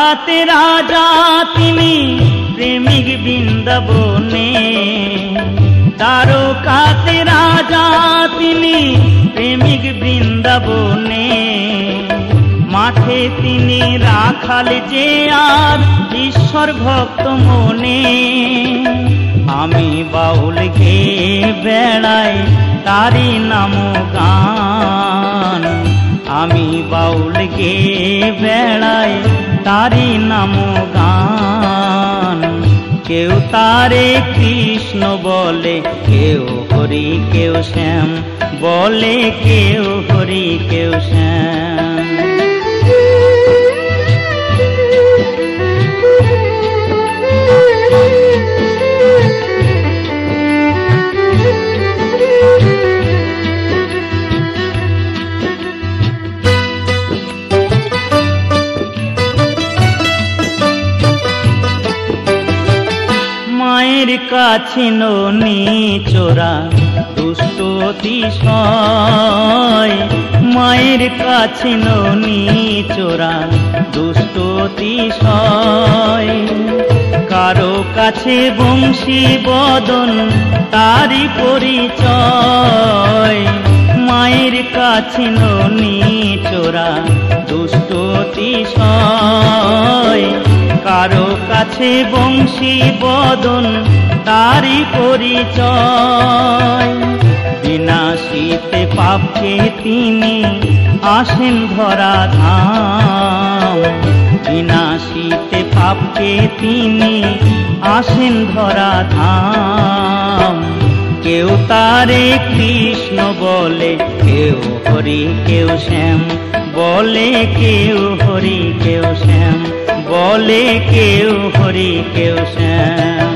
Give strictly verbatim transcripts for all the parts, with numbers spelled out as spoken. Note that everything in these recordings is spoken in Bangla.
দ্বারকাতে রাজা তিনি প্রেমিক বৃন্দাবনে, দ্বারকাতে রাজা তিনি প্রেমিক বৃন্দাবনে, মাঠে তিনি রাখাল যে আর ঈশ্বর ভক্ত মনে। আমি বাউল গেয়ে বেড়াই তারি নাম গান, আমি বাউল গেয়ে বেড়াই তারি নাম গান। কেউ তারে কৃষ্ণ বলে, কেউ হরি কেউ শ্যাম বলে, কেউ হরি কেউ শ্যাম। মায়ের কাছে ননি চোরা দুষ্ট অতিশয়, মায়ের কাছে ননি চোরা দুষ্ট অতিশয়। কারো কাছে বংশী বদন তারি পরিচয়, মায়ের কাছে ননি চোরা দুষ্ট অতিশয়। কারো কাছে বংশী বদন তারি পরিচয়। বিনাশিতে পাপকে তিনি আসেন ধরা ধাম, বিনাশিতে পাপকে তিনি আসেন ধরা ধাম। কেউ তারে কৃষ্ণ বলে, কেউ হরি কেউ শ্যাম বলে, কেউ হরি কেউ শ্যাম বলে, কেউ হরি কেউ শ্যাম।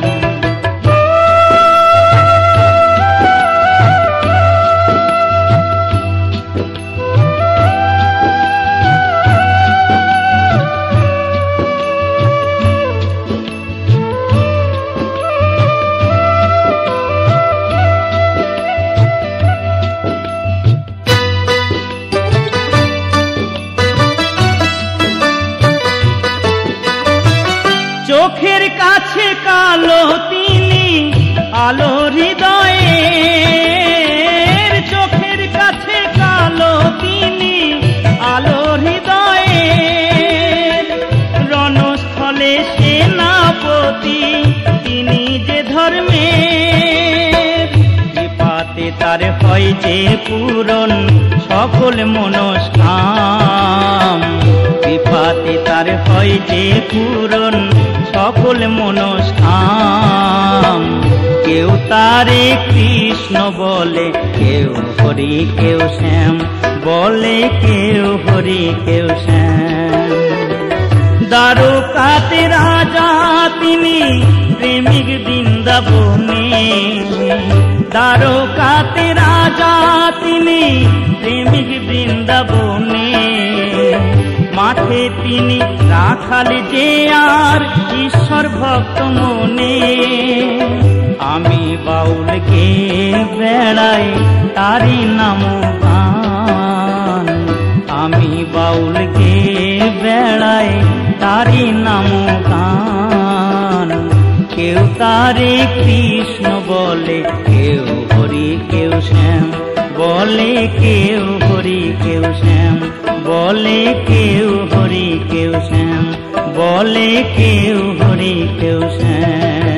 চোখের কাছে কালো তিনি আলো হৃদয়ের, চোখের কাছে কালো তিনি আলো হৃদয়ের। রণস্থলে সেনাপতি তিনি যে ধর্মের, কৃপাতে তার হয় যে পূরণ সকল মনস্কাম। কৃপাতে তার হয় যে পূরণ সকল মনস্কাম। কেউ তারে কৃষ্ণ বলে, কেউ হরি কেউ শ্যাম বলে, কেউ হরি কেউ শ্যাম। দ্বারকাতে রাজা তিনি প্রেমিক বৃন্দাবনে, দ্বারকাতে রাজা তিনি প্রেমিক বৃন্দাবনে, মাঠে তিনি রাখাল যে আর ঈশ্বর ভক্ত মনে। আমি বাউল গেয়ে বেড়াই তারি নাম গান, আমি বাউল গেয়ে বেড়াই তারি নাম গান। কেউ তারে কৃষ্ণ বলে, কেউ হরি কেউ শ্যাম বলে, কেউ হরি কেউ শ্যাম বলে, কেউ হরি কেউ শ্যাম বলে, কেউ হরি কেউ শ্যাম।